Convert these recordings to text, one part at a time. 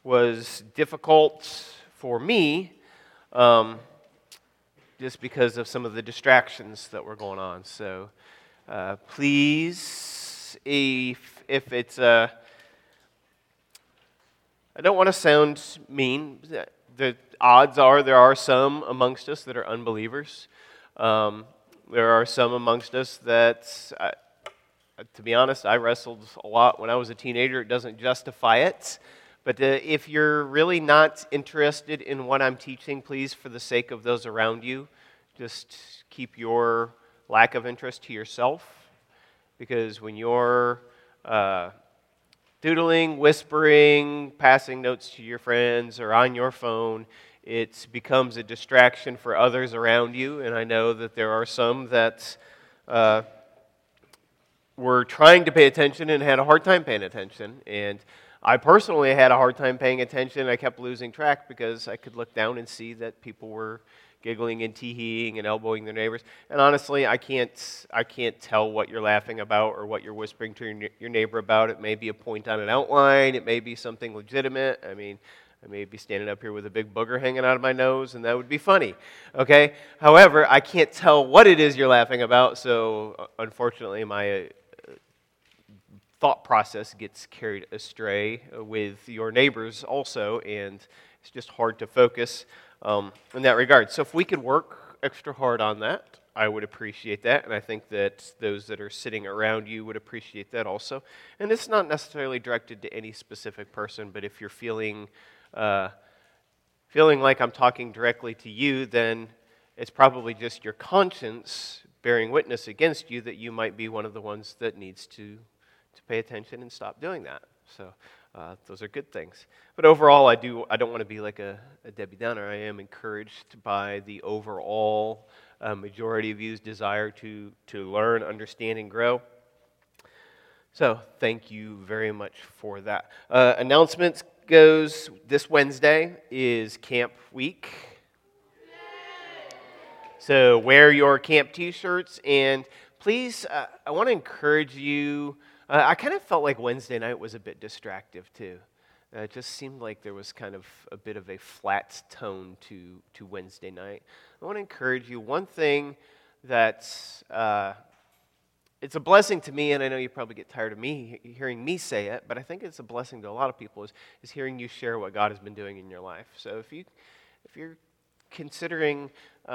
was difficult for me just because of some of the distractions that were going on. So please, if it's I don't want to sound mean. The odds are there are some amongst us that are unbelievers. There are some amongst us that, to be honest, I wrestled a lot when I was a teenager. It doesn't justify it. But if you're really not interested in what I'm teaching, please, for the sake of those around you, just keep your lack of interest to yourself. Because when you're doodling, whispering, passing notes to your friends, or on your phone, it becomes a distraction for others around you. And I know that there are some that were trying to pay attention and had a hard time paying attention. And I personally had a hard time paying attention. I kept losing track because I could look down and see that people were giggling and tee-heeing and elbowing their neighbors. And honestly, I can't tell what you're laughing about or what you're whispering to your neighbor about. It may be a point on an outline. It may be something legitimate. I mean, I may be standing up here with a big booger hanging out of my nose, and that would be funny, okay? However, I can't tell what it is you're laughing about, so unfortunately my thought process gets carried astray with your neighbors also, and it's just hard to focus in that regard. So if we could work extra hard on that, I would appreciate that, and I think that those that are sitting around you would appreciate that also. And it's not necessarily directed to any specific person, but if you're feeling like I'm talking directly to you, then it's probably just your conscience bearing witness against you that you might be one of the ones that needs to pay attention and stop doing that. So those are good things. But overall, I don't want to be like a Debbie Downer. I am encouraged by the overall majority of you's desire to learn, understand, and grow. So thank you very much for that. Announcements goes, this Wednesday is camp week. So wear your camp t-shirts, and please, I want to encourage you. I kind of felt like Wednesday night was a bit distractive too. It just seemed like there was kind of a bit of a flat tone to Wednesday night. I want to encourage you. One thing that's it's a blessing to me, and I know you probably get tired of me hearing me say it, but I think it's a blessing to a lot of people is hearing you share what God has been doing in your life. So if you're considering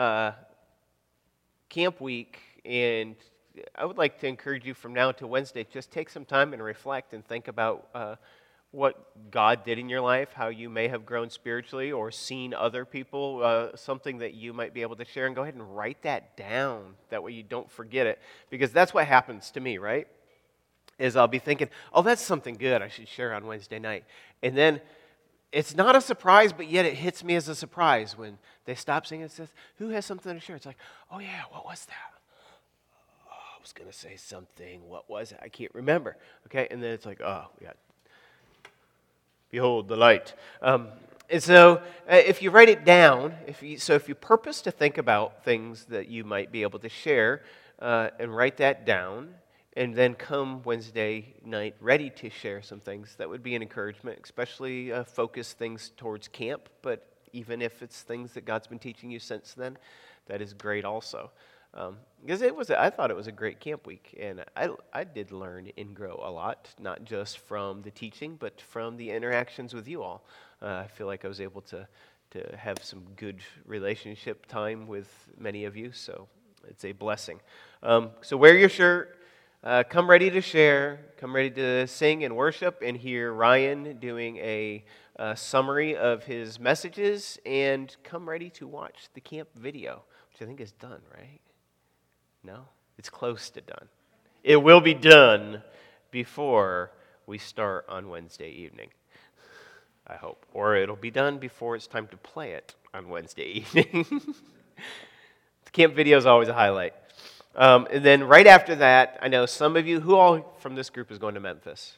camp week, and I would like to encourage you from now to Wednesday, just take some time and reflect and think about what God did in your life, how you may have grown spiritually or seen other people, something that you might be able to share, and go ahead and write that down. That way you don't forget it, because that's what happens to me, right? Is I'll be thinking, oh, that's something good I should share on Wednesday night. And then it's not a surprise, but yet it hits me as a surprise when they stop singing and says, who has something to share? It's like, oh yeah, what was that? I was going to say something. What was it? I can't remember. Okay, and then it's like, oh, yeah. Behold the light. And so if you write it down, if you purpose to think about things that you might be able to share, and write that down, and then come Wednesday night ready to share some things, that would be an encouragement, especially focus things towards camp, but even if it's things that God's been teaching you since then, that is great also. Because I thought it was a great camp week, and I did learn and grow a lot, not just from the teaching, but from the interactions with you all. I feel like I was able to have some good relationship time with many of you, so it's a blessing. So wear your shirt, come ready to share, come ready to sing and worship, and hear Ryan doing a summary of his messages, and come ready to watch the camp video, which I think is done, right? No? It's close to done. It will be done before we start on Wednesday evening, I hope. Or it'll be done before it's time to play it on Wednesday evening. The camp video is always a highlight. And then right after that, I know some of you, who all from this group is going to Memphis?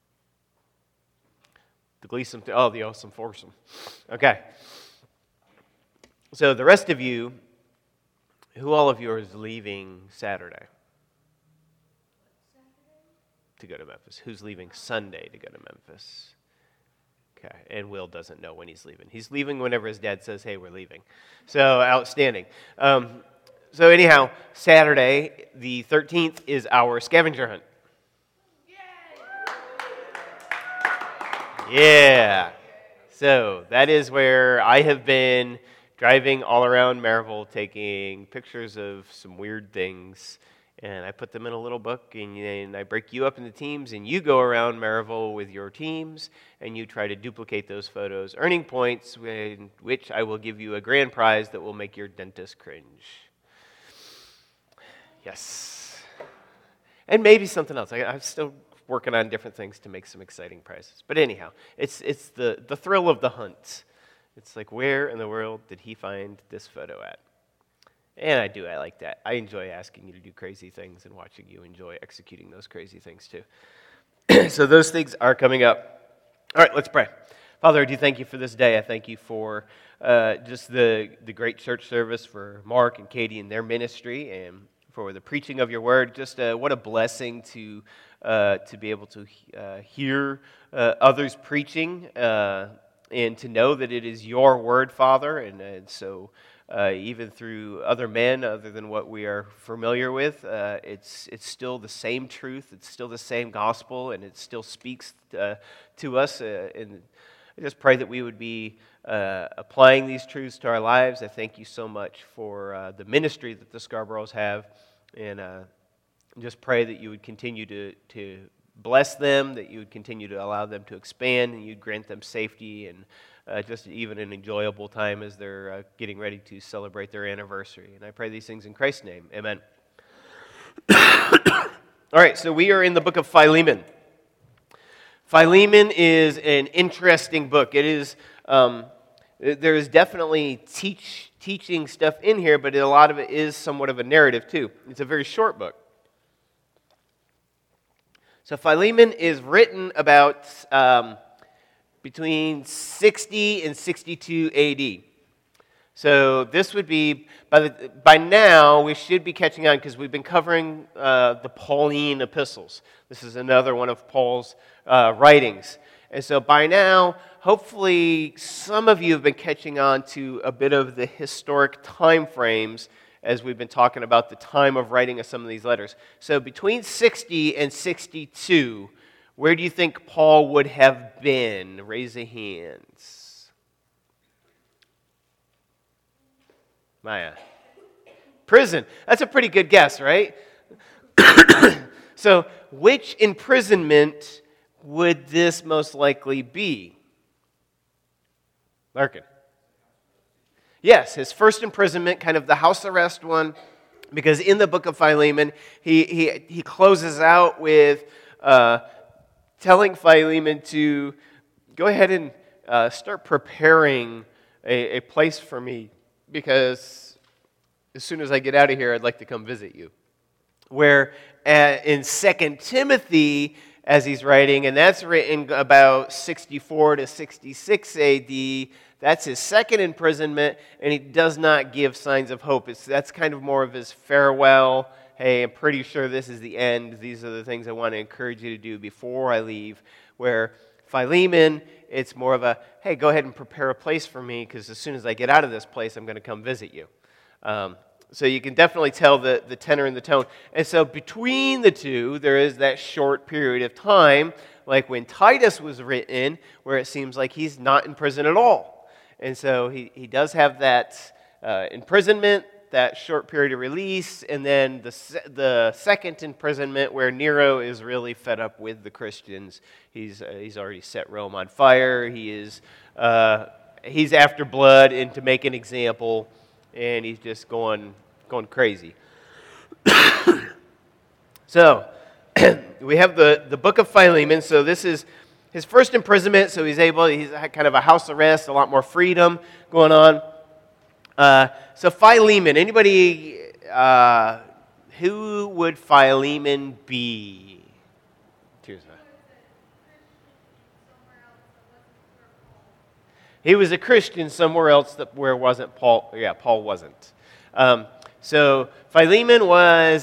The Gleason, the Awesome Foursome. Okay. So the rest of you, who all of you is leaving Saturday to go to Memphis? Who's leaving Sunday to go to Memphis? Okay, and Will doesn't know when he's leaving. He's leaving whenever his dad says, hey, we're leaving. So, outstanding. So anyhow, Saturday, the 13th, is our scavenger hunt. Yeah. So that is where I have been driving all around Maryville, taking pictures of some weird things, and I put them in a little book, and I break you up into teams, and you go around Maryville with your teams, and you try to duplicate those photos, earning points, which I will give you a grand prize that will make your dentist cringe. Yes. And maybe something else. I'm still working on different things to make some exciting prizes. But anyhow, it's the thrill of the hunt. It's like, where in the world did he find this photo at? And I like that. I enjoy asking you to do crazy things and watching you enjoy executing those crazy things too. So those things are coming up. All right, let's pray. Father, I do thank you for this day. I thank you for just the great church service, for Mark and Katie and their ministry, and for the preaching of your word. Just what a blessing to be able to hear others preaching and to know that it is your word, Father. And so even through other men, other than what we are familiar with, it's still the same truth. It's still the same gospel, and it still speaks to us. And I just pray that we would be applying these truths to our lives. I thank you so much for the ministry that the Scarboroughs have, and just pray that you would continue to bless them, that you would continue to allow them to expand, and you'd grant them safety and just even an enjoyable time as they're getting ready to celebrate their anniversary. And I pray these things in Christ's name. Amen. All right, so we are in the book of Philemon. Philemon is an interesting book. It is there is definitely teaching stuff in here, but a lot of it is somewhat of a narrative too. It's a very short book. So Philemon is written about between 60 and 62 AD. So this would be, by now, we should be catching on because we've been covering the Pauline epistles. This is another one of Paul's writings. And so by now, hopefully some of you have been catching on to a bit of the historic time frames as we've been talking about the time of writing of some of these letters. So between 60 and 62, where do you think Paul would have been? Raise a hand. Maya. Prison. That's a pretty good guess, right? So which imprisonment would this most likely be? Larkin. Yes, his first imprisonment, kind of the house arrest one, because in the book of Philemon, he closes out with telling Philemon to go ahead and start preparing a place for me, because as soon as I get out of here, I'd like to come visit you. Where in 2 Timothy, as he's writing, and that's written about 64 to 66 AD, that's his second imprisonment, and he does not give signs of hope. That's kind of more of his farewell. Hey, I'm pretty sure this is the end. These are the things I want to encourage you to do before I leave. Where Philemon, it's more of a, hey, go ahead and prepare a place for me, because as soon as I get out of this place, I'm going to come visit you. So you can definitely tell the tenor and the tone. And so between the two, there is that short period of time, like when Titus was written, where it seems like he's not in prison at all. And so he does have that imprisonment, that short period of release, and then the second imprisonment where Nero is really fed up with the Christians. He's already set Rome on fire. He's after blood and to make an example, and he's just going crazy. So we have the book of Philemon. So this is his first imprisonment. So he's kind of a house arrest, a lot more freedom going on. So Philemon, anybody, who would Philemon be? Tirza. He was a Christian somewhere else where wasn't Paul. Yeah, Paul wasn't. So Philemon was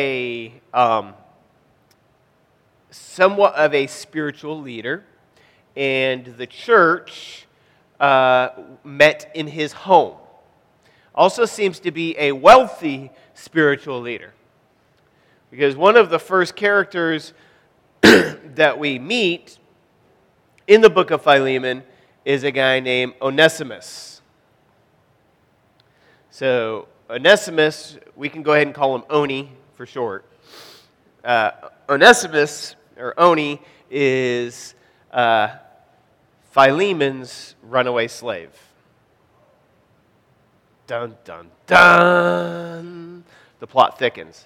somewhat of a spiritual leader, and the church met in his home. Also seems to be a wealthy spiritual leader. Because one of the first characters that we meet in the book of Philemon is a guy named Onesimus. So Onesimus, we can go ahead and call him Oni for short. Onesimus, or Oni, is Philemon's runaway slave. Dun, dun, dun. The plot thickens.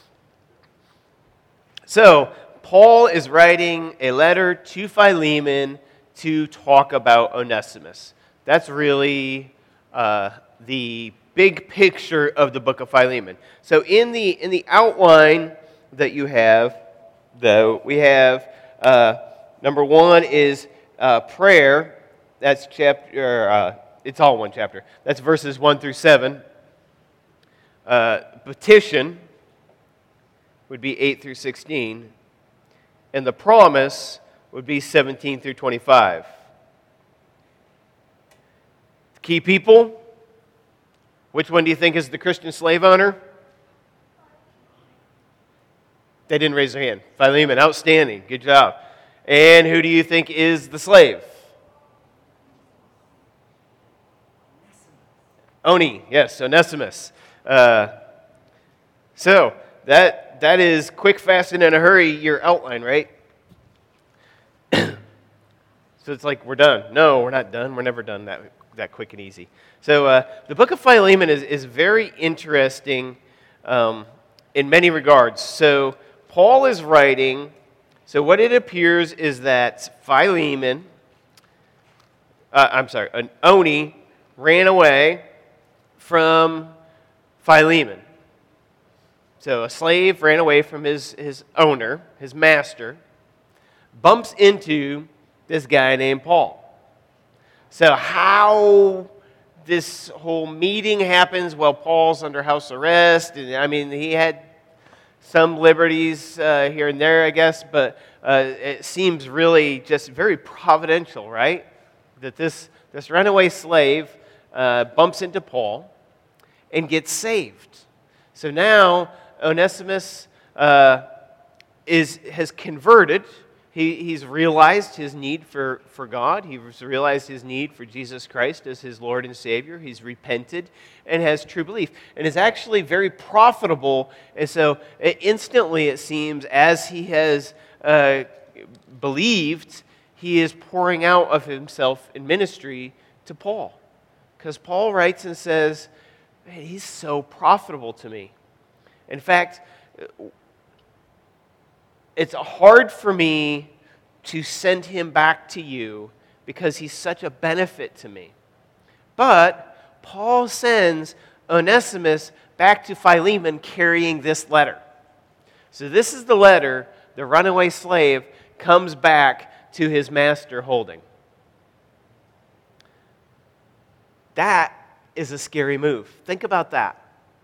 So, Paul is writing a letter to Philemon to talk about Onesimus. That's really the big picture of the book of Philemon. So, in the outline that you have, though, we have number one is prayer. That's chapter. It's all one chapter. That's verses 1 through 7. Petition would be 8 through 16. And the promise would be 17 through 25. Key people, which one do you think is the Christian slave owner? They didn't raise their hand. Philemon, outstanding. Good job. And who do you think is the slave? Oni, yes, Onesimus. So, that is quick, fast, and in a hurry, your outline, right? So it's like, we're done. No, we're not done. We're never done that quick and easy. So the book of Philemon is very interesting in many regards. So Paul is writing, so what it appears is that Oni ran away from Philemon. So a slave ran away from his owner, his master, bumps into this guy named Paul. So how this whole meeting happens while Paul's under house arrest, and I mean, he had some liberties here and there, I guess, but it seems really just very providential, right? That this runaway slave bumps into Paul and gets saved. So now Onesimus has converted. He's realized his need for God. He's realized his need for Jesus Christ as his Lord and Savior. He's repented and has true belief. And is actually very profitable. And so instantly it seems as he has believed, he is pouring out of himself in ministry to Paul. Because Paul writes and says, man, he's so profitable to me. In fact, it's hard for me to send him back to you because he's such a benefit to me. But Paul sends Onesimus back to Philemon carrying this letter. So this is the letter the runaway slave comes back to his master holding. That is a scary move. Think about that.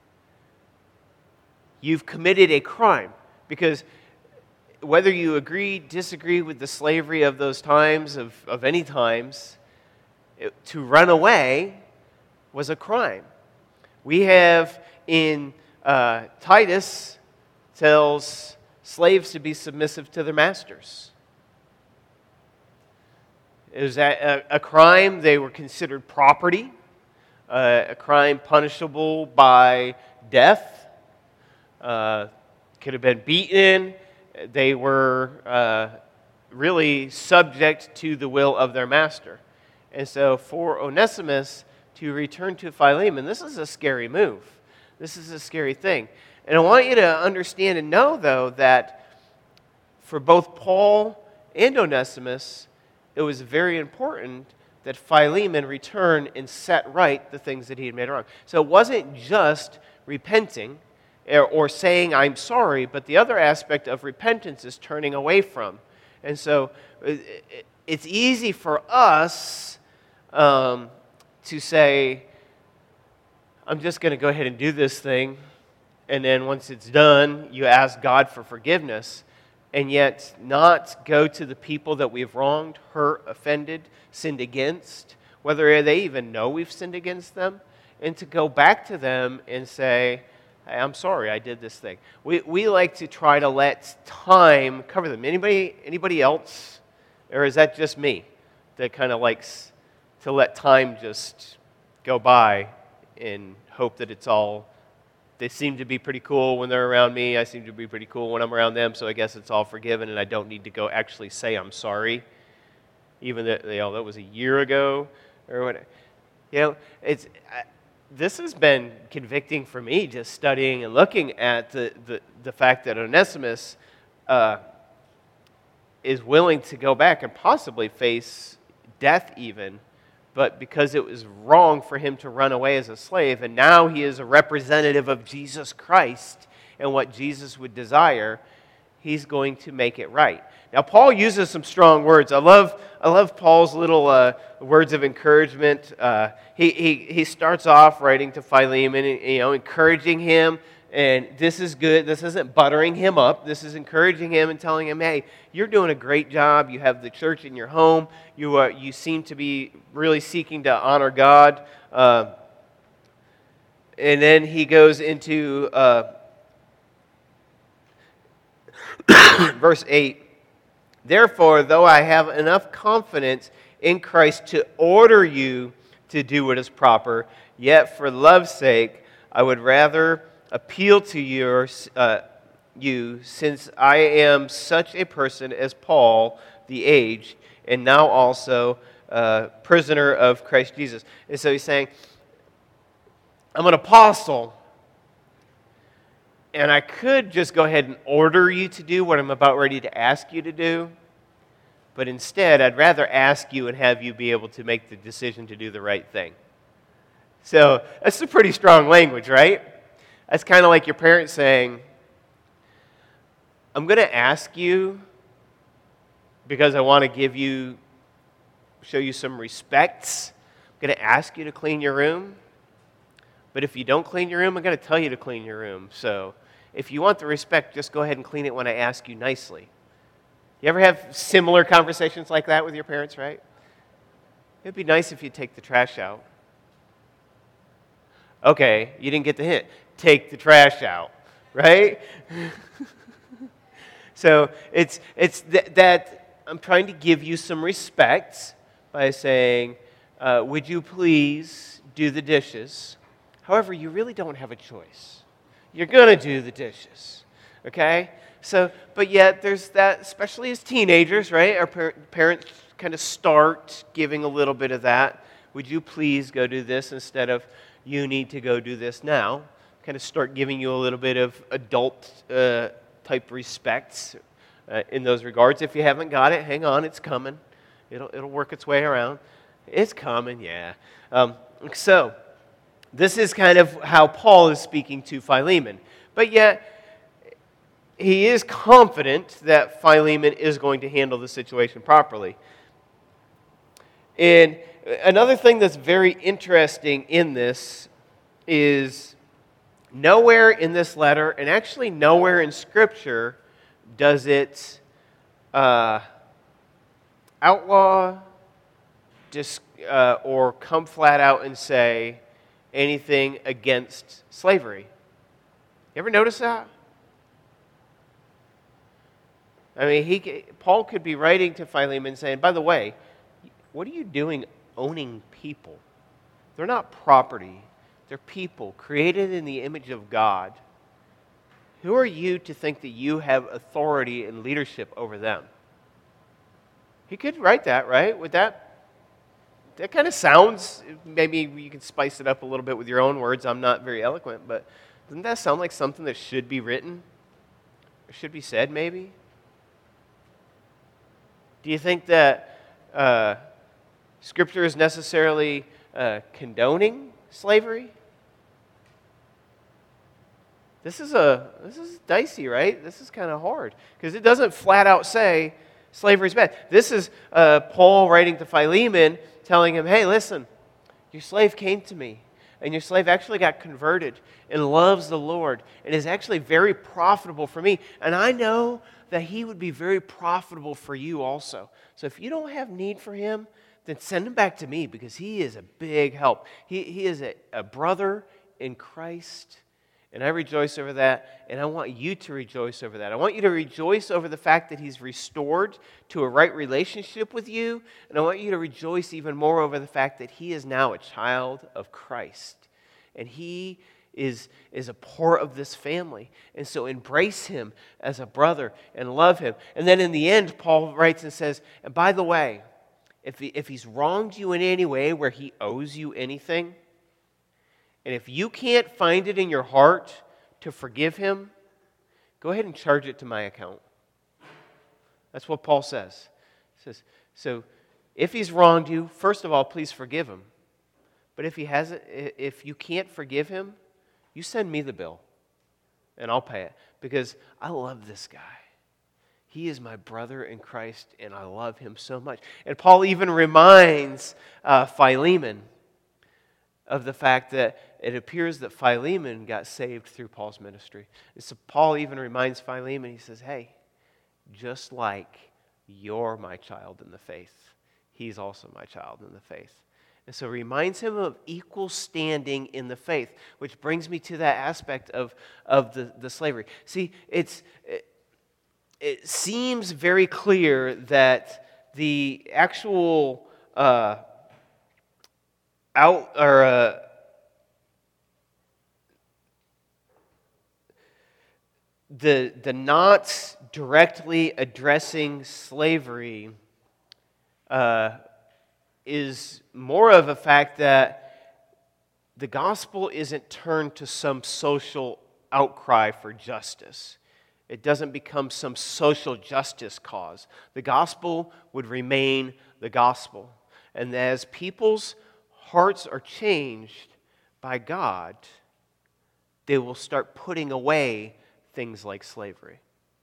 You've committed a crime, because whether you agree, disagree with the slavery of those times, of any times, to run away was a crime. We have in Titus tells slaves to be submissive to their masters. It was a crime. They were considered property, a crime punishable by death. Could have been beaten. They were really subject to the will of their master. And so for Onesimus to return to Philemon, this is a scary move. This is a scary thing. And I want you to understand and know, though, that for both Paul and Onesimus, it was very important that Philemon return and set right the things that he had made wrong. So it wasn't just repenting or saying, I'm sorry, but the other aspect of repentance is turning away from. And so it's easy for us to say, I'm just going to go ahead and do this thing, and then once it's done, you ask God for forgiveness. and yet not go to the people that we've wronged, hurt, offended, sinned against, whether they even know we've sinned against them, and to go back to them and say, hey, I'm sorry, I did this thing. We like to try to let time cover them. Anybody else? Or is that just me that kind of likes to let time just go by and hope that they seem to be pretty cool when they're around me. I seem to be pretty cool when I'm around them, so I guess it's all forgiven and I don't need to go actually say I'm sorry, even though that was a year ago or what. This has been convicting for me, just studying and looking at the fact that Onesimus is willing to go back and possibly face death even, but because it was wrong for him to run away as a slave, and now he is a representative of Jesus Christ and what Jesus would desire, he's going to make it right. Now, Paul uses some strong words. I love Paul's little words of encouragement. He starts off writing to Philemon, encouraging him. And this is good. This isn't buttering him up. This is encouraging him and telling him, hey, you're doing a great job. You have the church in your home. You seem to be really seeking to honor God. And then he goes into verse 8. Therefore, though I have enough confidence in Christ to order you to do what is proper, yet for love's sake I would rather appeal to you since I am such a person as Paul, the aged, and now also prisoner of Christ Jesus. And so he's saying, I'm an apostle, and I could just go ahead and order you to do what I'm about ready to ask you to do, but instead I'd rather ask you and have you be able to make the decision to do the right thing. So that's a pretty strong language, right? That's kind of like your parents saying, I'm going to ask you because I want to show you some respect. I'm going to ask you to clean your room. But if you don't clean your room, I'm going to tell you to clean your room. So if you want the respect, just go ahead and clean it when I ask you nicely. You ever have similar conversations like that with your parents, right? It'd be nice if you take the trash out. Okay, you didn't get the hint. Take the trash out, right? So it's that I'm trying to give you some respect by saying, would you please do the dishes? However, you really don't have a choice. You're going to do the dishes, okay? So, but yet there's that, especially as teenagers, right? Our parents kind of start giving a little bit of that. Would you please go do this instead of you need to go do this now? Kind of start giving you a little bit of adult type respect in those regards. If you haven't got it, hang on, it's coming. It'll work its way around. It's coming, yeah. So this is kind of how Paul is speaking to Philemon. But yet, he is confident that Philemon is going to handle the situation properly. And another thing that's very interesting in this is nowhere in this letter, and actually nowhere in Scripture, does it outlaw or come flat out and say anything against slavery. You ever notice that? I mean, Paul could be writing to Philemon saying, by the way, what are you doing owning people? They're not property. They're people created in the image of God. Who are you to think that you have authority and leadership over them? He could write that, right? Would that kind of sounds, maybe you can spice it up a little bit with your own words. I'm not very eloquent, but doesn't that sound like something that should be written? Or should be said, maybe? Do you think that Scripture is necessarily condoning slavery? This is dicey, right? This is kind of hard because it doesn't flat out say slavery is bad. This is Paul writing to Philemon, telling him, "Hey, listen, your slave came to me, and your slave actually got converted and loves the Lord and is actually very profitable for me. And I know that he would be very profitable for you also. So if you don't have need for him, then send him back to me, because he is a big help. He is a brother in Christ, and I rejoice over that, and I want you to rejoice over that. I want you to rejoice over the fact that he's restored to a right relationship with you, and I want you to rejoice even more over the fact that he is now a child of Christ, and he is a part of this family. And so embrace him as a brother and love him. And then in the end, Paul writes and says, and by the way, if he's wronged you in any way where he owes you anything, and if you can't find it in your heart to forgive him, go ahead and charge it to my account. That's what Paul says. He says, so if he's wronged you, first of all, please forgive him. But if you can't forgive him, you send me the bill, and I'll pay it, because I love this guy. He is my brother in Christ, and I love him so much. And Paul even reminds Philemon of the fact that it appears that Philemon got saved through Paul's ministry. And so Paul even reminds Philemon, he says, hey, just like you're my child in the faith, he's also my child in the faith. And so reminds him of equal standing in the faith, which brings me to that aspect of the slavery. See, it seems very clear that the actual the not directly addressing slavery is more of a fact that the gospel isn't turned to some social outcry for justice. It doesn't become some social justice cause. The gospel would remain the gospel. And as people's hearts are changed by God, they will start putting away things like slavery.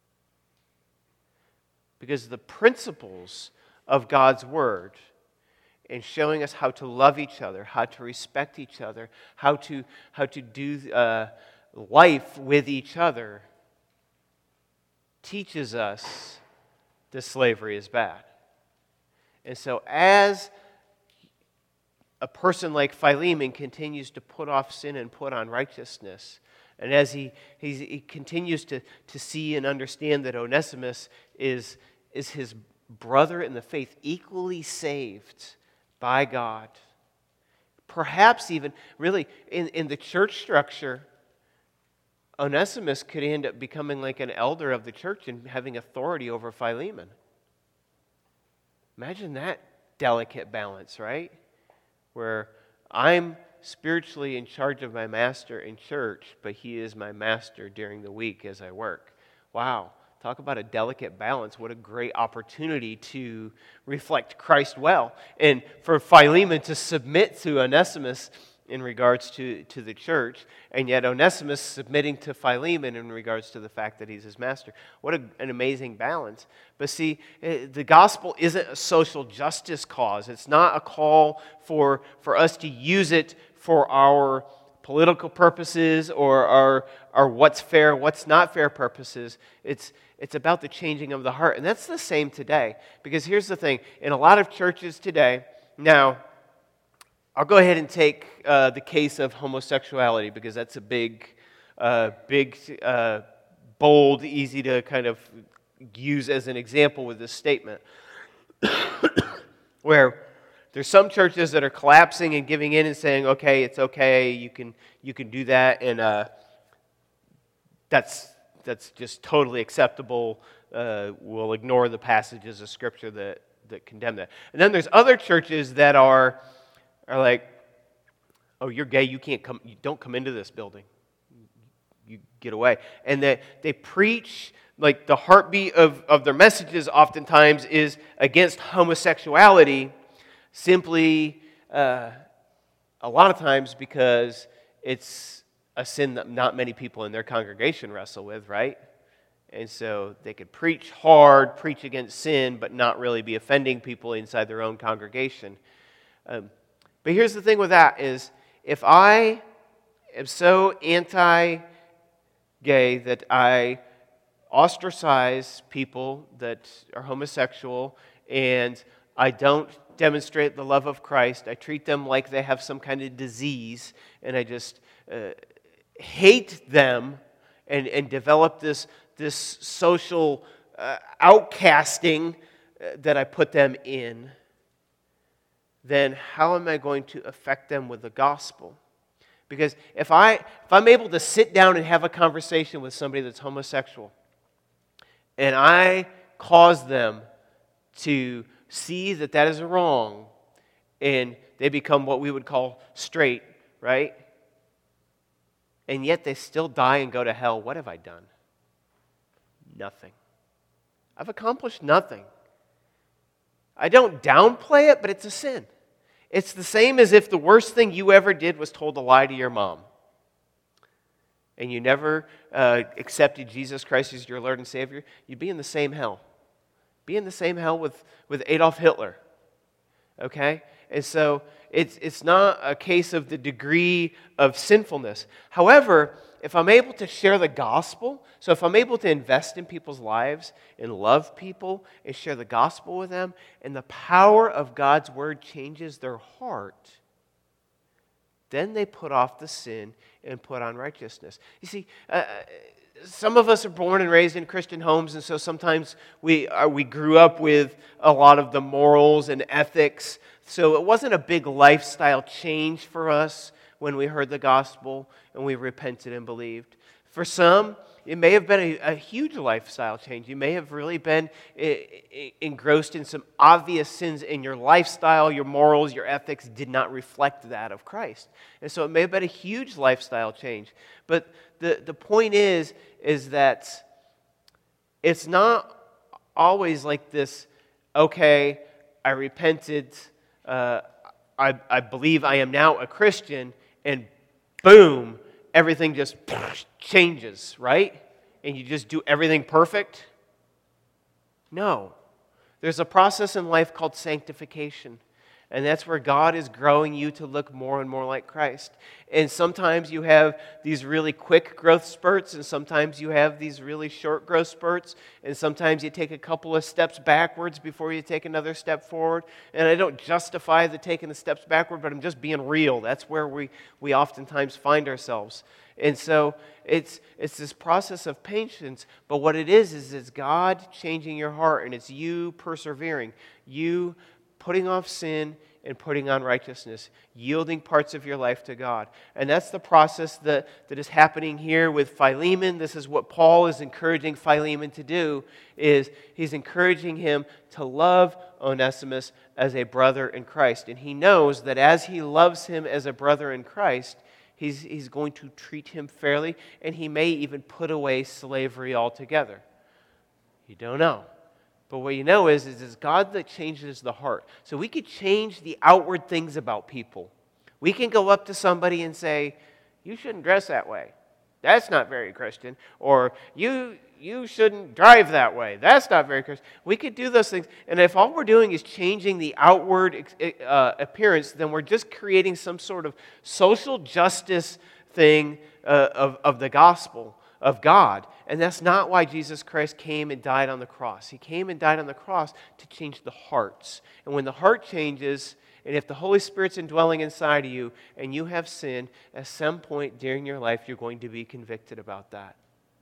Because the principles of God's word in showing us how to love each other, how to respect each other, how to do life with each other, teaches us that slavery is bad. And so as a person like Philemon continues to put off sin and put on righteousness, and as he continues to see and understand that Onesimus is his brother in the faith, equally saved by God, perhaps even really in the church structure, Onesimus could end up becoming like an elder of the church and having authority over Philemon. Imagine that delicate balance, right? Where I'm spiritually in charge of my master in church, but he is my master during the week as I work. Wow, talk about a delicate balance. What a great opportunity to reflect Christ well. And for Philemon to submit to Onesimus in regards to the church, and yet Onesimus submitting to Philemon in regards to the fact that he's his master. What an amazing balance. But see, the gospel isn't a social justice cause. It's not a call for us to use it for our political purposes or our what's fair, what's not fair purposes. It's about the changing of the heart. And that's the same today. Because here's the thing. In a lot of churches today, now, I'll go ahead and take the case of homosexuality because that's a big, bold, easy to kind of use as an example with this statement. Where there's some churches that are collapsing and giving in and saying, okay, it's okay, you can do that, and that's just totally acceptable. We'll ignore the passages of Scripture that condemn that. And then there's other churches that are like, oh, you're gay, you can't come, you don't come into this building. You get away. And they preach, like the heartbeat of their messages oftentimes is against homosexuality, simply a lot of times because it's a sin that not many people in their congregation wrestle with, right? And so they could preach hard, preach against sin, but not really be offending people inside their own congregation. But here's the thing with that is, if I am so anti-gay that I ostracize people that are homosexual, and I don't demonstrate the love of Christ. I treat them like they have some kind of disease, and I just hate them and develop this social outcasting that I put them in, then how am I going to affect them with the gospel? Because if I'm able to sit down and have a conversation with somebody that's homosexual, and I cause them to see that that is wrong, and they become what we would call straight, right? And yet they still die and go to hell, what have I done? Nothing. I've accomplished nothing. I don't downplay it, but it's a sin. It's the same as if the worst thing you ever did was told a lie to your mom, and you never accepted Jesus Christ as your Lord and Savior. You'd be in the same hell. Be in the same hell with Adolf Hitler. Okay? And so it's not a case of the degree of sinfulness. However, if I'm able to share the gospel, so if I'm able to invest in people's lives and love people and share the gospel with them, and the power of God's word changes their heart, then they put off the sin and put on righteousness. You see, some of us are born and raised in Christian homes, and so sometimes we grew up with a lot of the morals and ethics. So it wasn't a big lifestyle change for us when we heard the gospel and we repented and believed. For some, it may have been a huge lifestyle change. You may have really been engrossed in some obvious sins in your lifestyle, your morals, your ethics did not reflect that of Christ. And so it may have been a huge lifestyle change. But the point is that it's not always like this, okay, I repented, I believe I am now a Christian, and boom, everything just changes, right? And you just do everything perfect? No. There's a process in life called sanctification. And that's where God is growing you to look more and more like Christ. And sometimes you have these really quick growth spurts, and sometimes you have these really short growth spurts, and sometimes you take a couple of steps backwards before you take another step forward. And I don't justify the taking the steps backward, but I'm just being real. That's where we oftentimes find ourselves. And so it's this process of patience, but what it is it's God changing your heart, and it's you persevering, you putting off sin and putting on righteousness, yielding parts of your life to God. And that's the process that is happening here with Philemon. This is what Paul is encouraging Philemon to do, is he's encouraging him to love Onesimus as a brother in Christ. And he knows that as he loves him as a brother in Christ, he's going to treat him fairly, and he may even put away slavery altogether. You don't know. But what you know is it's God that changes the heart. So we could change the outward things about people. We can go up to somebody and say, you shouldn't dress that way. That's not very Christian. Or you shouldn't drive that way. That's not very Christian. We could do those things. And if all we're doing is changing the outward appearance, then we're just creating some sort of social justice thing of the gospel of God. And that's not why Jesus Christ came and died on the cross. He came and died on the cross to change the hearts. And when the heart changes, and if the Holy Spirit's indwelling inside of you and you have sin, at some point during your life, you're going to be convicted about that.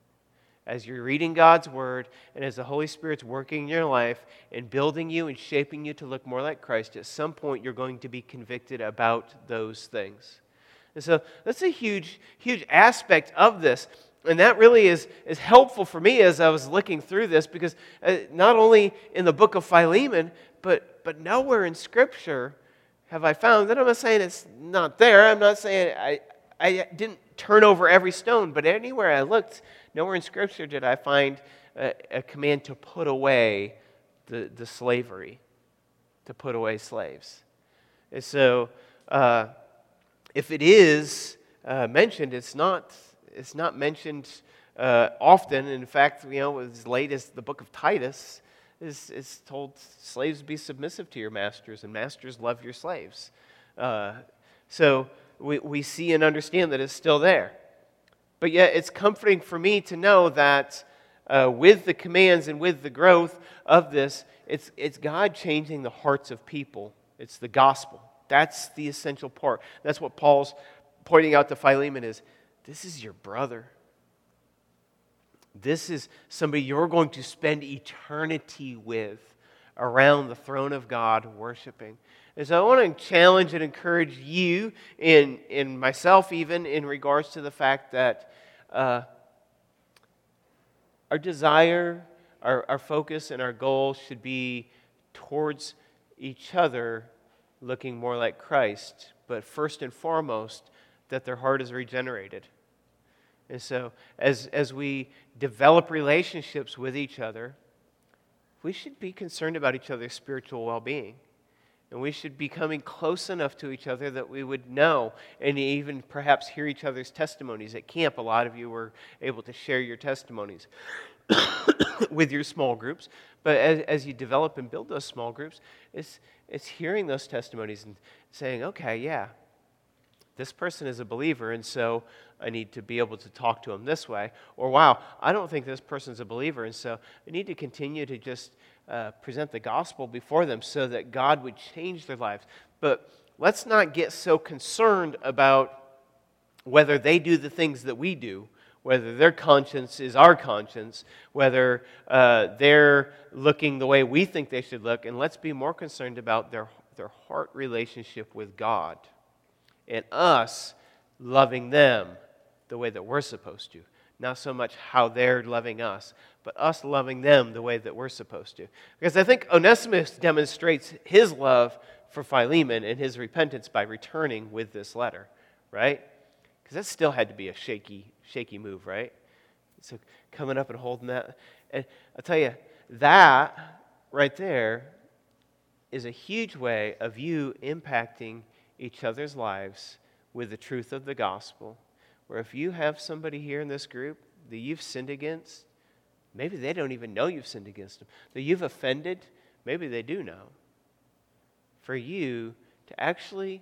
As you're reading God's Word and as the Holy Spirit's working in your life and building you and shaping you to look more like Christ, at some point you're going to be convicted about those things. And so that's a huge, huge aspect of this. And that really is helpful for me as I was looking through this, because not only in the book of Philemon, but nowhere in Scripture have I found, and I'm not saying it's not there, I'm not saying I didn't turn over every stone, but anywhere I looked, nowhere in Scripture did I find a command to put away the slavery, to put away slaves. And so if it is mentioned, it's not mentioned often. In fact, as late as the book of Titus is told, slaves be submissive to your masters, and masters love your slaves. So we see and understand that it's still there. But yet it's comforting for me to know that with the commands and with the growth of this, it's God changing the hearts of people. It's the gospel. That's the essential part. That's what Paul's pointing out to Philemon is, this is your brother. This is somebody you're going to spend eternity with around the throne of God worshiping. And so I want to challenge and encourage you, in myself even, in regards to the fact that our desire, our focus, and our goal should be towards each other looking more like Christ, but first and foremost, that their heart is regenerated. And so as we develop relationships with each other, we should be concerned about each other's spiritual well-being. And we should be coming close enough to each other that we would know and even perhaps hear each other's testimonies. At camp, a lot of you were able to share your testimonies with your small groups. But as you develop and build those small groups, it's hearing those testimonies and saying, okay, yeah, this person is a believer, and so I need to be able to talk to him this way. Or, wow, I don't think this person's a believer, and so I need to continue to just present the gospel before them so that God would change their lives. But let's not get so concerned about whether they do the things that we do, whether their conscience is our conscience, whether they're looking the way we think they should look, and let's be more concerned about their heart relationship with God and us loving them the way that we're supposed to. Not so much how they're loving us, but us loving them the way that we're supposed to. Because I think Onesimus demonstrates his love for Philemon and his repentance by returning with this letter, right? Because that still had to be a shaky move, right? So coming up and holding that. And I'll tell you, that right there is a huge way of you impacting each other's lives with the truth of the gospel. Where if you have somebody here in this group that you've sinned against, maybe they don't even know you've sinned against them. That you've offended, maybe they do know. For you to actually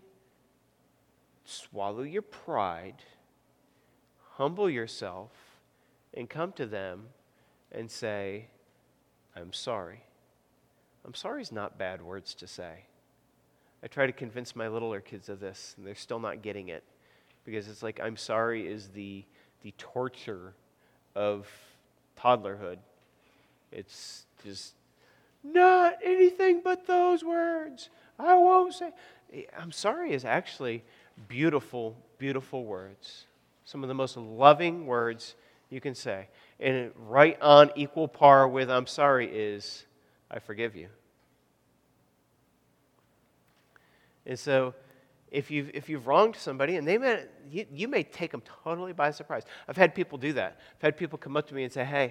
swallow your pride, humble yourself, and come to them and say, I'm sorry. I'm sorry is not bad words to say. I try to convince my littler kids of this, and they're still not getting it. Because it's like, I'm sorry is the torture of toddlerhood. It's just, not anything but those words. I won't say. I'm sorry is actually beautiful, beautiful words. Some of the most loving words you can say. And right on equal par with I'm sorry is, I forgive you. And so, if you've wronged somebody, and you may take them totally by surprise. I've had people do that. I've had people come up to me and say, hey,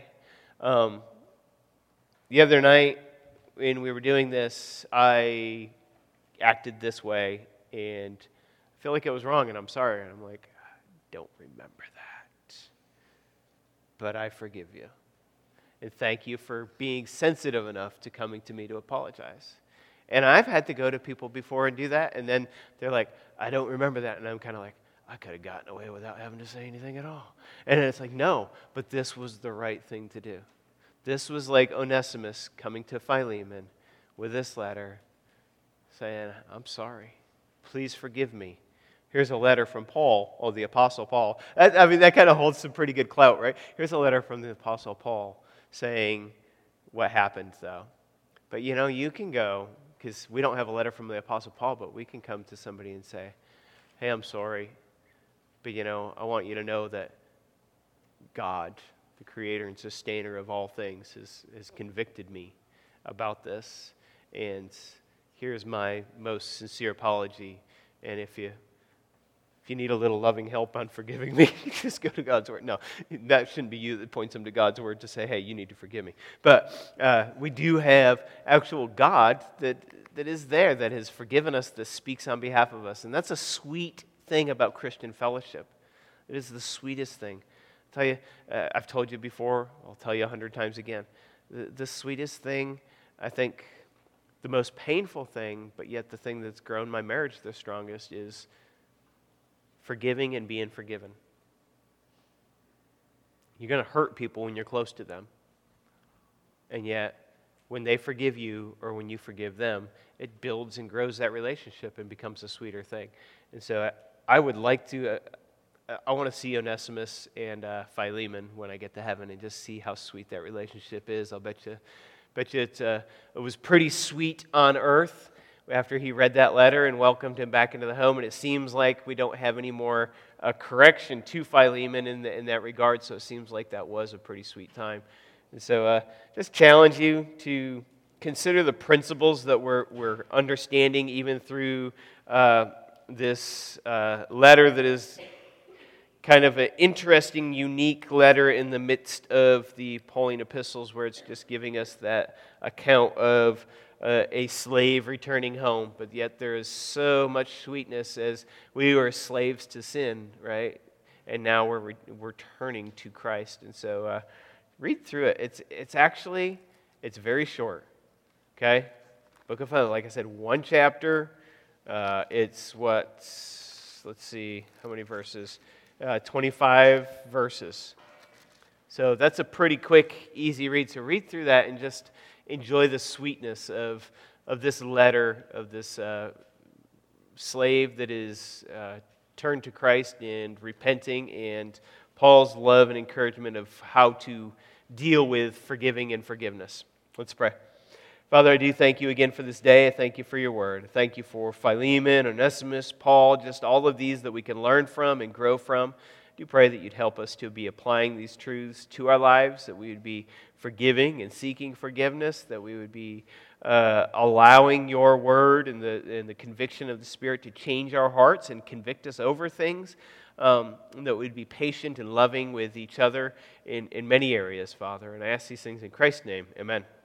the other night when we were doing this, I acted this way, and I feel like it was wrong, and I'm sorry. And I'm like, I don't remember that. But I forgive you. And thank you for being sensitive enough to coming to me to apologize. And I've had to go to people before and do that, and then they're like, I don't remember that. And I'm kind of like, I could have gotten away without having to say anything at all. And it's like, no, but this was the right thing to do. This was like Onesimus coming to Philemon with this letter saying, I'm sorry. Please forgive me. Here's a letter from Paul, the Apostle Paul. That kind of holds some pretty good clout, right? Here's a letter from the Apostle Paul saying what happened, though. But you can go, because we don't have a letter from the Apostle Paul, but we can come to somebody and say, hey, I'm sorry, but I want you to know that God, the creator and sustainer of all things, has convicted me about this, and here's my most sincere apology, and if you need a little loving help on forgiving me, just go to God's Word. No, that shouldn't be you that points them to God's Word to say, hey, you need to forgive me. But we do have actual God that is there, that has forgiven us, that speaks on behalf of us. And that's a sweet thing about Christian fellowship. It is the sweetest thing. I'll tell you, I've told you before, I'll tell you 100 times again. The sweetest thing, I think, the most painful thing, but yet the thing that's grown my marriage the strongest is forgiving and being forgiven. You're going to hurt people when you're close to them. And yet, when they forgive you or when you forgive them, it builds and grows that relationship and becomes a sweeter thing. And so I would like to, I want to see Onesimus and Philemon when I get to heaven and just see how sweet that relationship is. I'll bet you it was pretty sweet on earth after he read that letter and welcomed him back into the home. And it seems like we don't have any more correction to Philemon in that regard, so it seems like that was a pretty sweet time. And so just challenge you to consider the principles that we're understanding even through this letter that is kind of an interesting, unique letter in the midst of the Pauline epistles, where it's just giving us that account of a slave returning home, but yet there is so much sweetness as we were slaves to sin, right? And now we're turning to Christ. And so read through it. It's very short, okay? Book of Philemon, like I said, one chapter. Let's see, how many verses? 25 verses. So that's a pretty quick, easy read. So read through that and just enjoy the sweetness of this letter, of this slave that is turned to Christ and repenting, and Paul's love and encouragement of how to deal with forgiving and forgiveness. Let's pray. Father, I do thank you again for this day. I thank you for your word. I thank you for Philemon, Onesimus, Paul, just all of these that we can learn from and grow from. I do pray that you'd help us to be applying these truths to our lives, that we would be forgiving and seeking forgiveness, that we would be allowing your word and the conviction of the Spirit to change our hearts and convict us over things, and that we'd be patient and loving with each other in many areas, Father. And I ask these things in Christ's name. Amen.